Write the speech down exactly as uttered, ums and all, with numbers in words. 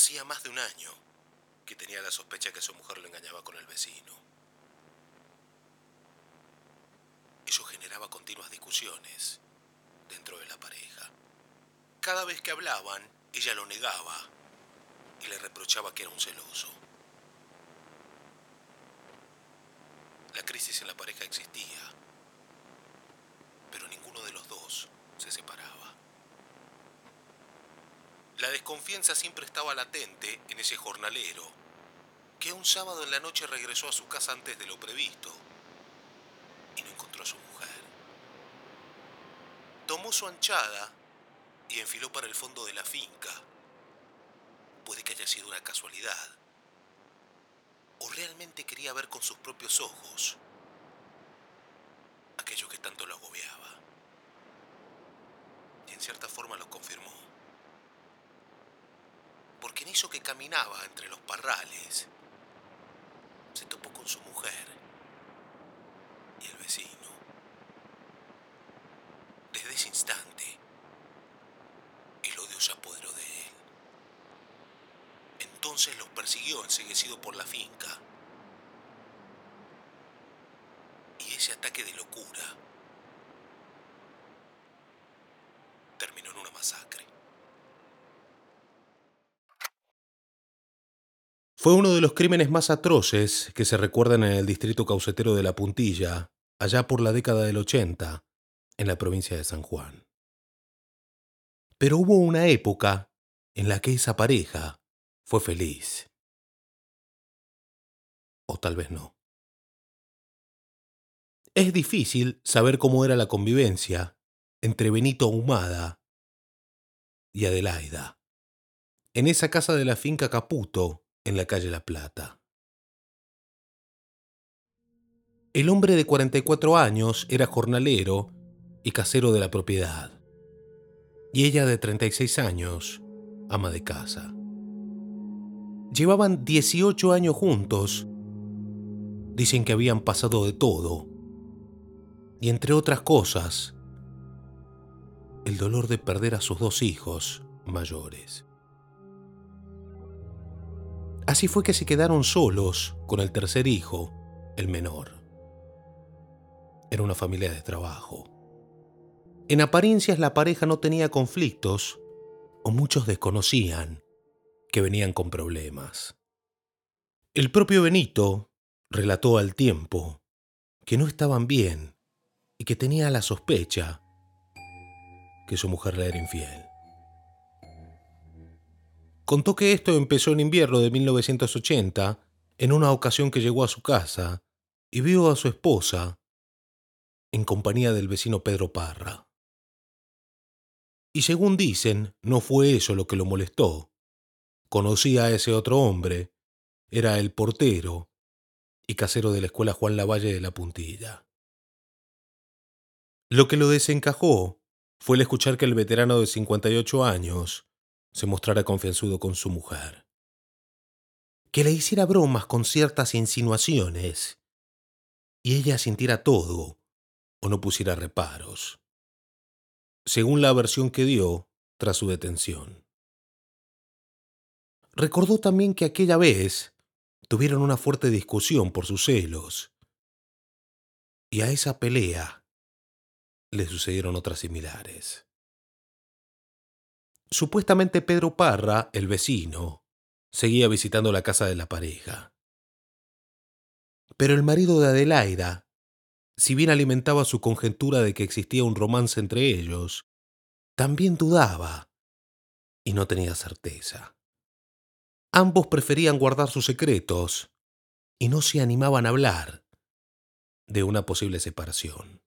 Hacía más de un año que tenía la sospecha que su mujer lo engañaba con el vecino. Eso generaba continuas discusiones dentro de la pareja. Cada vez que hablaban, ella lo negaba y le reprochaba que era un celoso. La crisis en la pareja existía, pero ninguno de los dos se separaba. La desconfianza siempre estaba latente en ese jornalero, que un sábado en la noche regresó a su casa antes de lo previsto y no encontró a su mujer. Tomó su anchada y enfiló para el fondo de la finca. Puede que haya sido una casualidad, o realmente quería ver con sus propios ojos aquello que tanto lo agobiaba. Y en cierta forma lo confirmó, porque en eso que caminaba entre los parrales, se topó con su mujer y el vecino. Desde ese instante, el odio se apoderó de él. Entonces los persiguió enceguecido por la finca. Y ese ataque de locura terminó en una masacre. Fue uno de los crímenes más atroces que se recuerdan en el distrito caucetero de La Puntilla, allá por la década del ochenta, en la provincia de San Juan. Pero hubo una época en la que esa pareja fue feliz. O tal vez no. Es difícil saber cómo era la convivencia entre Benito Ahumada y Adelaida, en esa casa de la finca Caputo, en la calle La Plata. El hombre de cuarenta y cuatro años era jornalero y casero de la propiedad, y ella de treinta y seis años, ama de casa. Llevaban dieciocho años juntos. Dicen que habían pasado de todo, y entre otras cosas, el dolor de perder a sus dos hijos mayores. Así fue que se quedaron solos con el tercer hijo, el menor. Era una familia de trabajo. En apariencias la pareja no tenía conflictos, o muchos desconocían que venían con problemas. El propio Benito relató al tiempo que no estaban bien y que tenía la sospecha que su mujer le era infiel. Contó que esto empezó en invierno de mil novecientos ochenta, en una ocasión que llegó a su casa y vio a su esposa en compañía del vecino Pedro Parra. Y según dicen, no fue eso lo que lo molestó. Conocía a ese otro hombre, era el portero y casero de la escuela Juan Lavalle de La Puntilla. Lo que lo desencajó fue el escuchar que el veterano de cincuenta y ocho años se mostrara confianzudo con su mujer, que le hiciera bromas con ciertas insinuaciones y ella sintiera todo o no pusiera reparos, según la versión que dio tras su detención. Recordó también que aquella vez tuvieron una fuerte discusión por sus celos, y a esa pelea le sucedieron otras similares. Supuestamente Pedro Parra, el vecino, seguía visitando la casa de la pareja. Pero el marido de Adelaida, si bien alimentaba su conjetura de que existía un romance entre ellos, también dudaba y no tenía certeza. Ambos preferían guardar sus secretos y no se animaban a hablar de una posible separación.